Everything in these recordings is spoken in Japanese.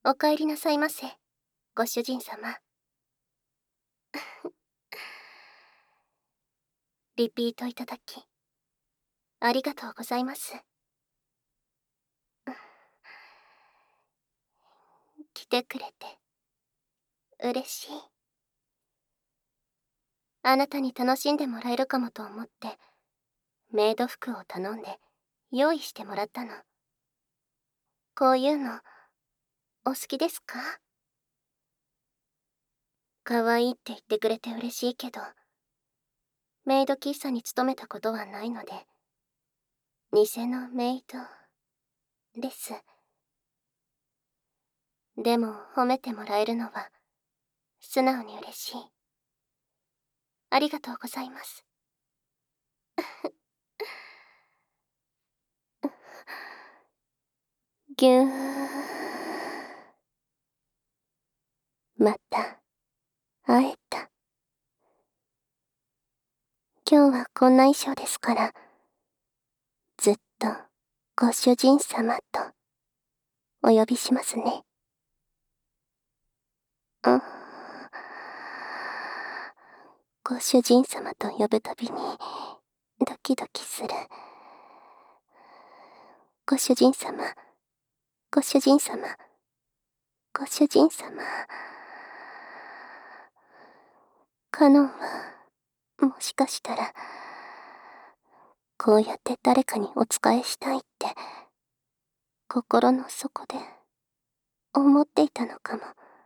お帰りなさいませ、ご主人様。リピートいただき、ありがとうございます。来てくれて、嬉しい。あなたに楽しんでもらえるかもと思って、メイド服を頼んで、用意してもらったの。こういうの、お好きですか？可愛いって言ってくれて嬉しいけど、メイド喫茶に勤めたことはないので、偽のメイドです。でも褒めてもらえるのは素直に嬉しい。ありがとうございます。ぎゅー。また会えた。今日はこんな衣装ですから、ずっとご主人様とお呼びしますね。ご主人様と呼ぶたびにドキドキする。ご主人様、ご主人様、ご主人様。カノンは、もしかしたら、こうやって誰かにお仕えしたいって、心の底で思っていたのかも。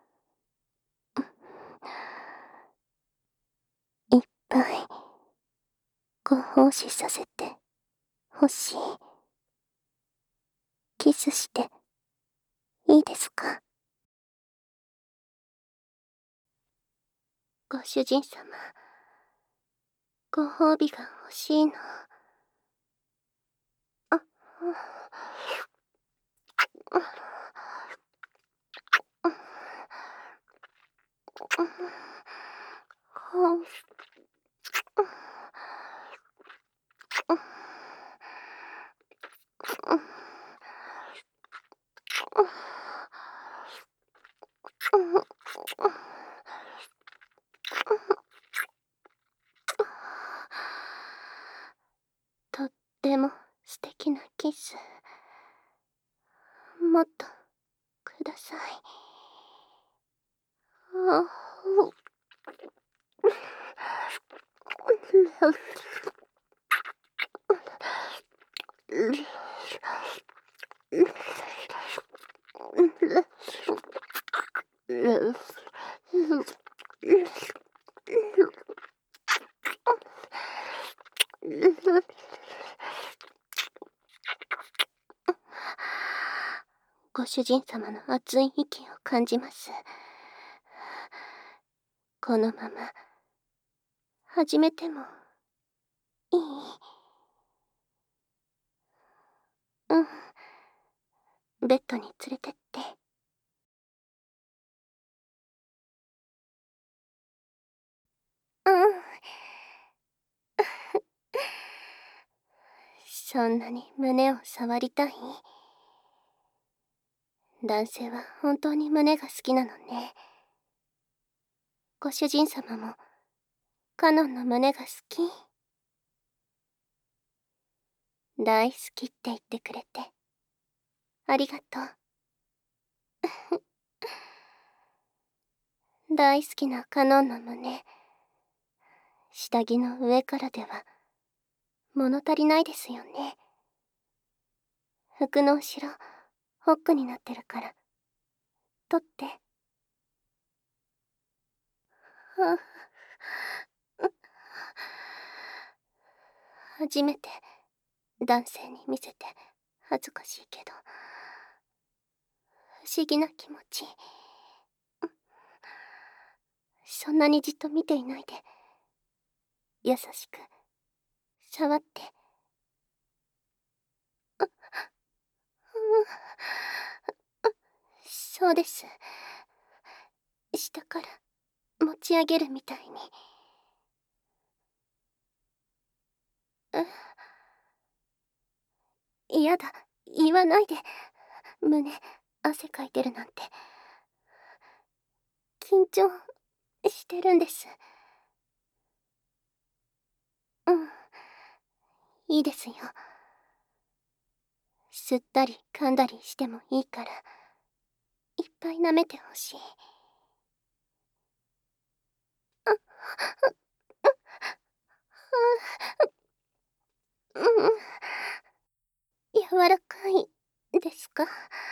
いっぱいご奉仕させてほしい。キスしていいですか？ご主人様、ご褒美が欲しいの。とっても素敵なキス。もっとください。ご主人様の熱い息を感じます。このまま始めてもいい？ベッドに連れてって。そんなに胸を触りたい？男性は本当に胸が好きなのね。ご主人様もカノンの胸が好き？大好きって言ってくれてありがとう。大好きなカノンの胸、下着の上からでは物足りないですよね。服の後ろホックになってるから取って。初めて男性に見せて恥ずかしいけど、不思議な気持ち。そんなにじっと見ていないで、優しく触って。そうです。下から持ち上げるみたいに。嫌だ、言わないで。胸、汗かいてるなんて緊張してるんです。うん、いいですよ。吸ったり噛んだりしてもいいから、いっぱい舐めてほしい。うん、柔らかいですか？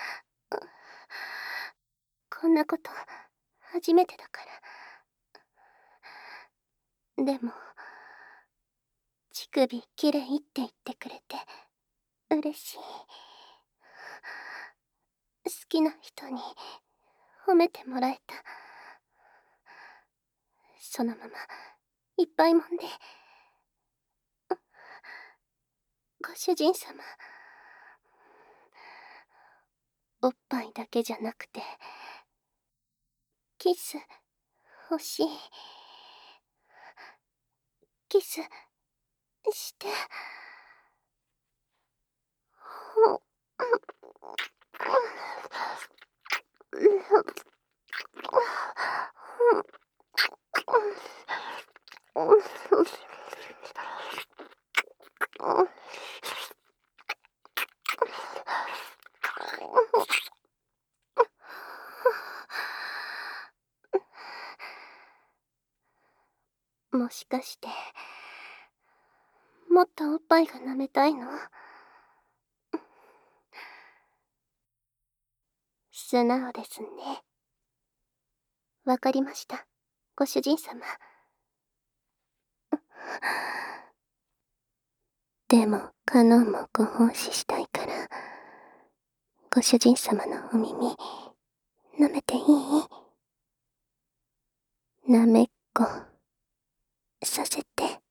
こんなこと初めてだから。でも、乳首きれいって言ってくれて嬉しい。好きな人に褒めてもらえた。そのままいっぱい揉んで。ご主人様、おっぱいだけじゃなくてキス欲しい。キスして。もしかしてもっとおっぱいが舐めたいの？素直ですね。わかりました、ご主人様。でもカノンもご奉仕したいから、ご主人様のお耳舐めていい？なめっこさせて。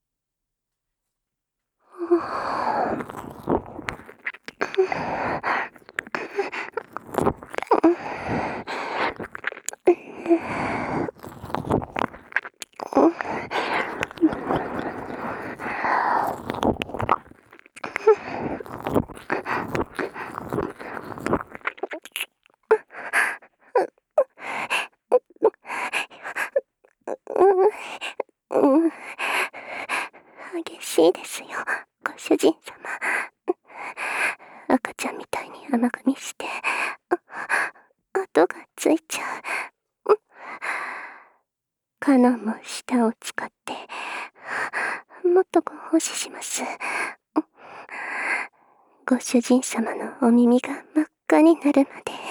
うん、激しいですよ、ご主人様。赤ちゃんみたいに甘噛みして、跡がついちゃう。カノンも舌を使って、もっとご奉仕します。ご主人様のお耳が真っ赤になるまで。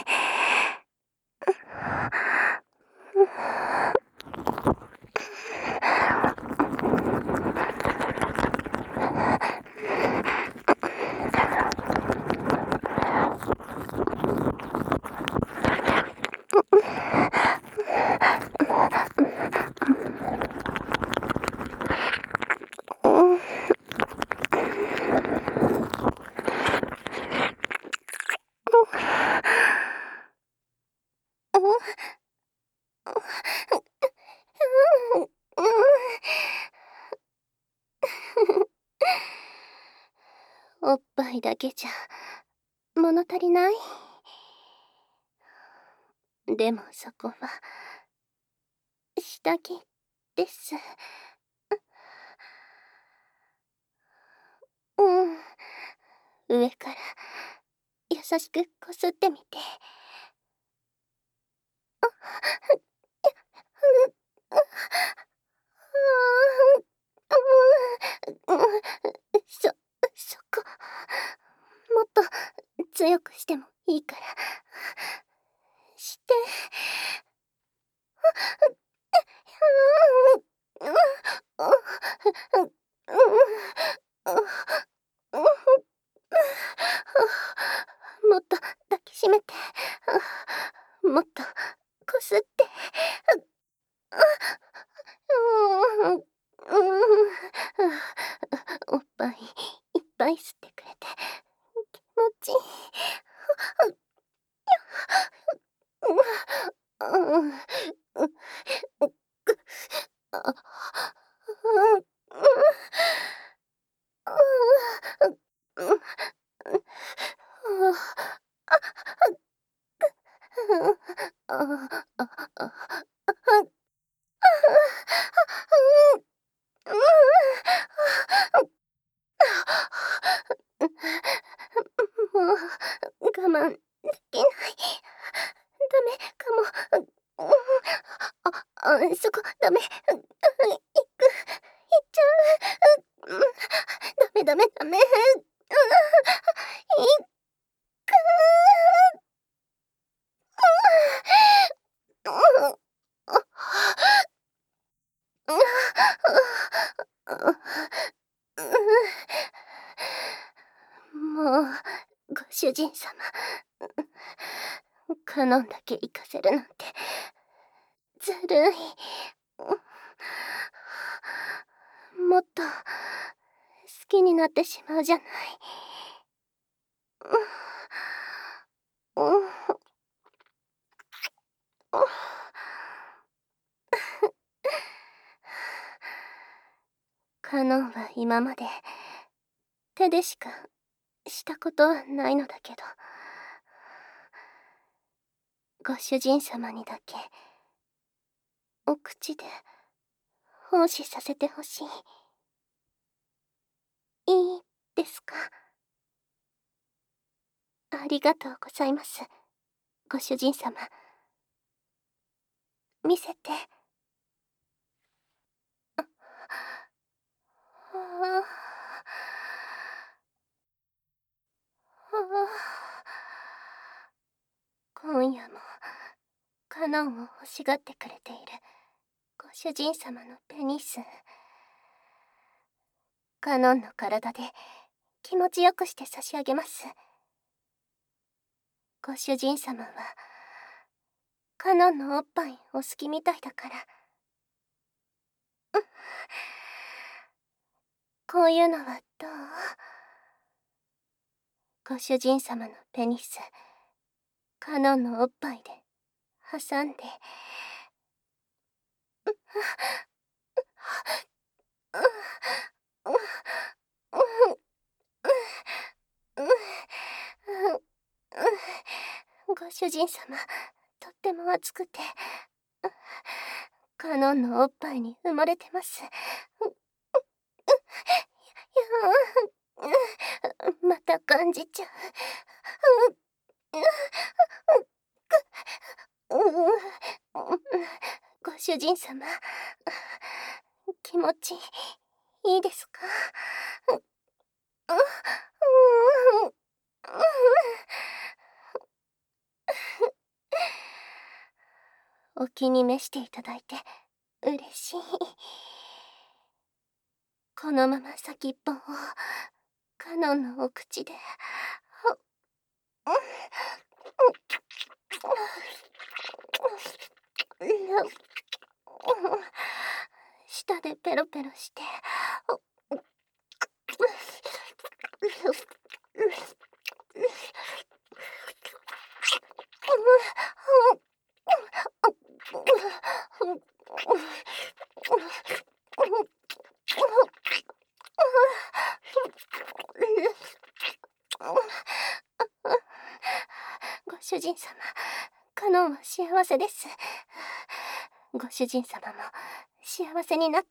おっぱいだけじゃ物足りない？でもそこは下着です。うん、上から優しくこすってみて。そ、そこ、もっと強くしてもいいから、して。もっと抱きしめて。もっとこすって。おっぱいいっぱい吸ってくれて気持ちいい。 もう我慢できない。ダメかも。そこダメ。行っちゃう。ダメダメダメ。行く。もうご主人様、カノンだけ行かせるなんてずるい。もっと好きになってしまうじゃない。カノンは今まで手でしかしたことはないのだけど、ご主人様にだけお口で奉仕させてほしい。いいですか？ありがとうございます、ご主人様。見せて。今夜もカノンを欲しがってくれているご主人様のペニス。カノンの体で気持ちよくして差し上げます。ご主人様はカノンのおっぱいお好きみたいだから。こういうのはどう？ご主人様のペニス、カノンのおっぱいで挟んで。ご主人様、とっても熱くて、カノンのおっぱいに生まれてます。また感じちゃう。ご主人様、気持ちいいですか？お気に召していただいて嬉しい。このまま先っぽをカノンのお口で舌でペロペロしてご主人様、カノンは幸せです。ご主人様も幸せになって。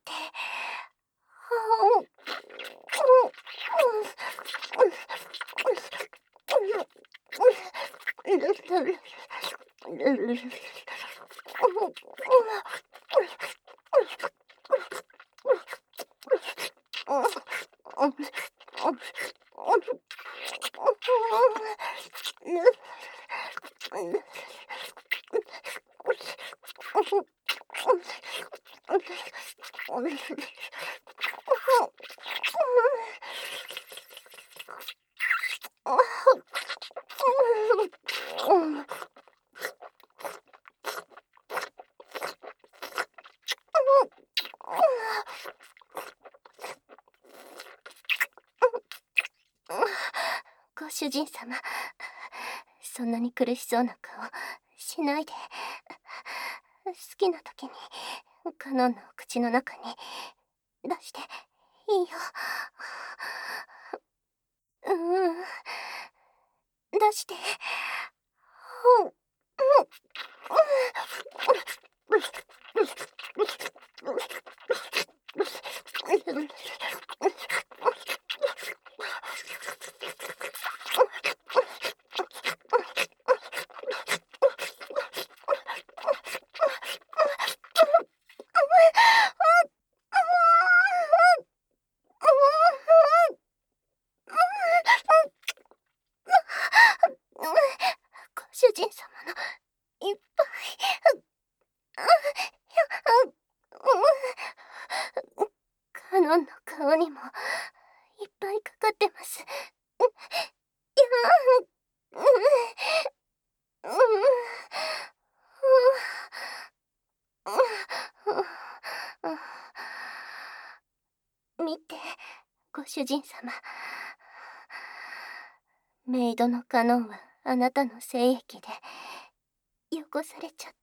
ご主人様、そんなに苦しそうな顔しないで。好きな時にカノンの口の中に出していいよ。出して。 主人様のいっぱい、カノンの顔にもいっぱいかかってます。見て、ご主人様。メイドのカノンはあなたの精液で汚されちゃった。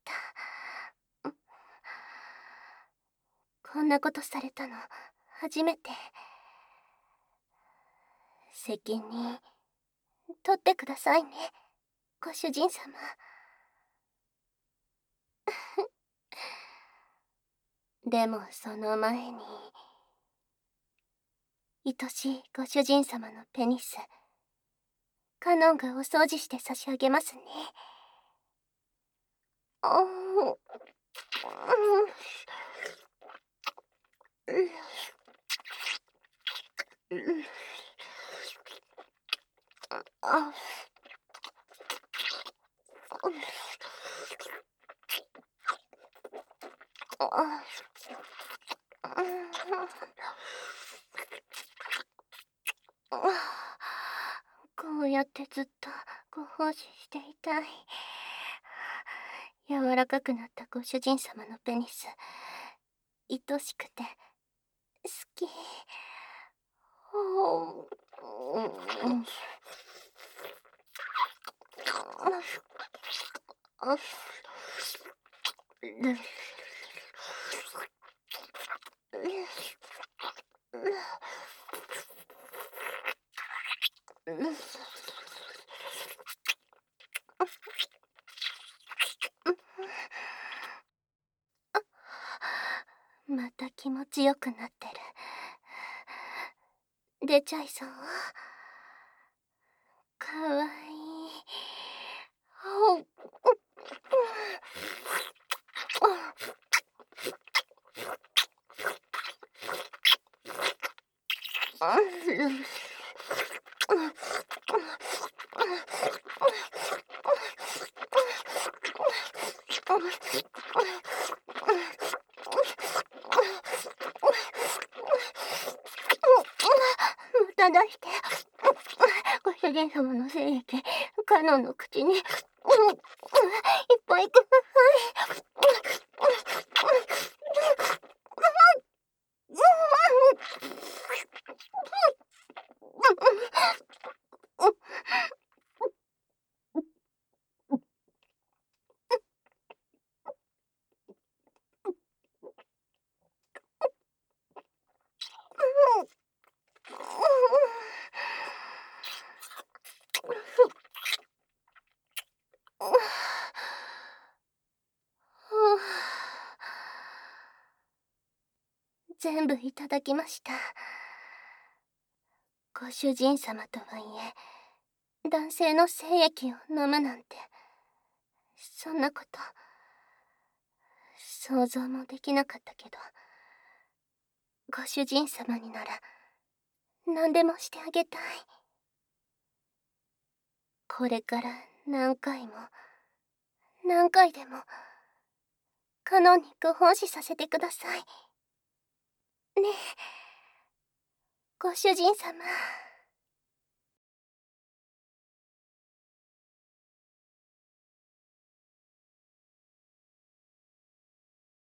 こんなことされたの初めて。責任取ってくださいね、ご主人様。でもその前に、愛しいご主人様のペニス、カノンがお掃除して差し上げますね。こうやってずっとご奉仕していたい。柔らかくなったご主人様のペニス、愛しくて好き。また気持ちよくなってる。出ちゃいそう。かわいい。また出して。ご主人様の精液、カノンの口に、いっぱいください。全部いただきました。ご主人様とはいえ、男性の精液を飲むなんて、そんなこと、想像もできなかったけど、ご主人様になら、何でもしてあげたい。これから何回も、何回でも、カノンにご奉仕させてください。ねえ、ご主人様。